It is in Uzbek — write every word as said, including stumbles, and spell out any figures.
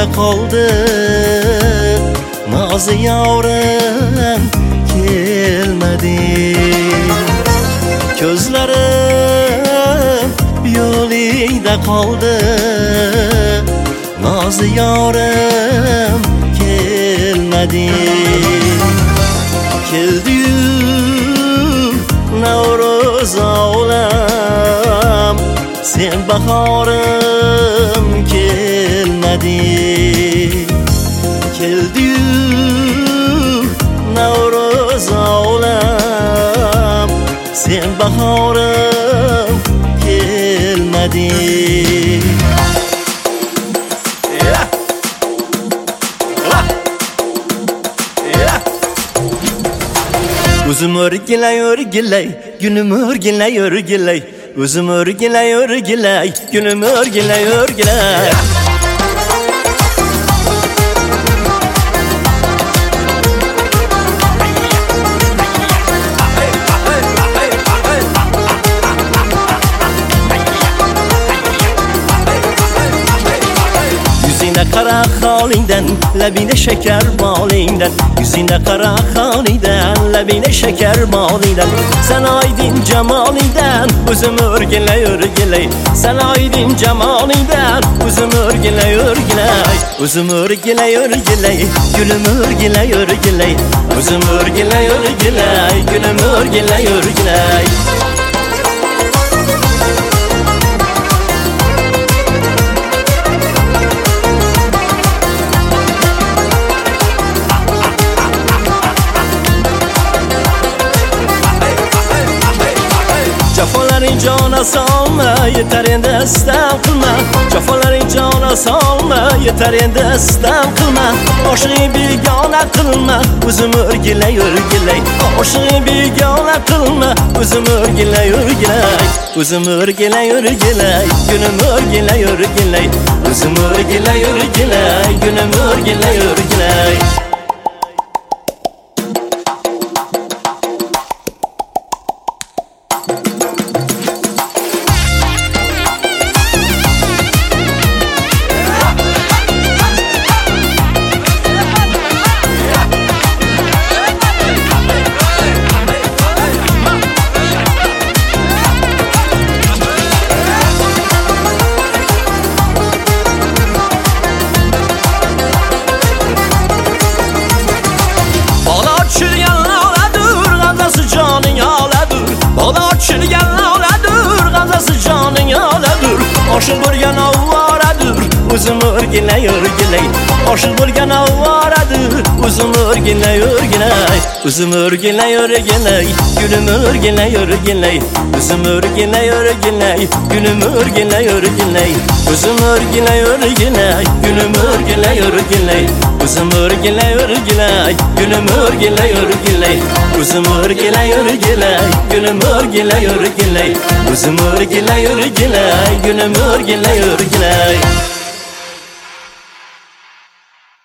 qoldi nozi yorim kelmadi. Ko'zlarim yo'lingda qoldi nozi yorim kelmadi. Keldi-yu Navruz olam, sen bahorim kelmadi. Keldi-yu Navruz olam, sen bahorim kelmadi. O'zim o'rgilay o'rgilay, gunim o'rgilay o'rgilay. O'zim o'rgilay o'rgilay, gunim o'rgilay o'rgilay. Yüzüne kara halingdan, labine şeker balingdan. Yüzüne kara halingdan, labine şeker balingdan. Sen aydın cemalingdan, o'zim o'rgilay o'rgilay. Sen aydın cemalingdan, o'zim o'rgilay o'rgilay. O'zim o'rgilay o'rgilay, gulim o'rgilay o'rgilay. O'zim o'rgilay o'rgilay, gulim o'rgilay o'rgilay. Jafolaring jona solma, yetar endi istam qilma. Jafolaring jona solma, yetar endi istam qilma. Oshing begona qilma, o'zim o'rgilay o'rgilay. Oshing begona qilma, o'zim o'rgilay o'rgilay. O'zim o'rgilay o'rgilay, gunim o'rgilay o'rgilay. O'zim o'rgilay o'rgilay, gunim o'rgilay o'rgilay. Oshib bo'lgan avvoradir, o'zim o'rgilay o'rgilay. Oshib bo'lgan avvoradir, o'zim o'rgilay o'rgilay. O'zim o'rgilay o'rgilay, gulim o'rgilay o'rgilay. O'zim o'rgilay o'rgilay, gulim o'rgilay o'rgilay. O'zim o'rgilay o'rgilay, gulim o'rgilay o'rgilay. O'zim o'rgilay o'rgilay, gulim o'rgilay o'rgilay. O'zim o'rgilay o'rgilay, gulim o'rgilay o'rgilay. O'zim o'rgilay o'rgilay, gulim o'rgilay o'rgilay.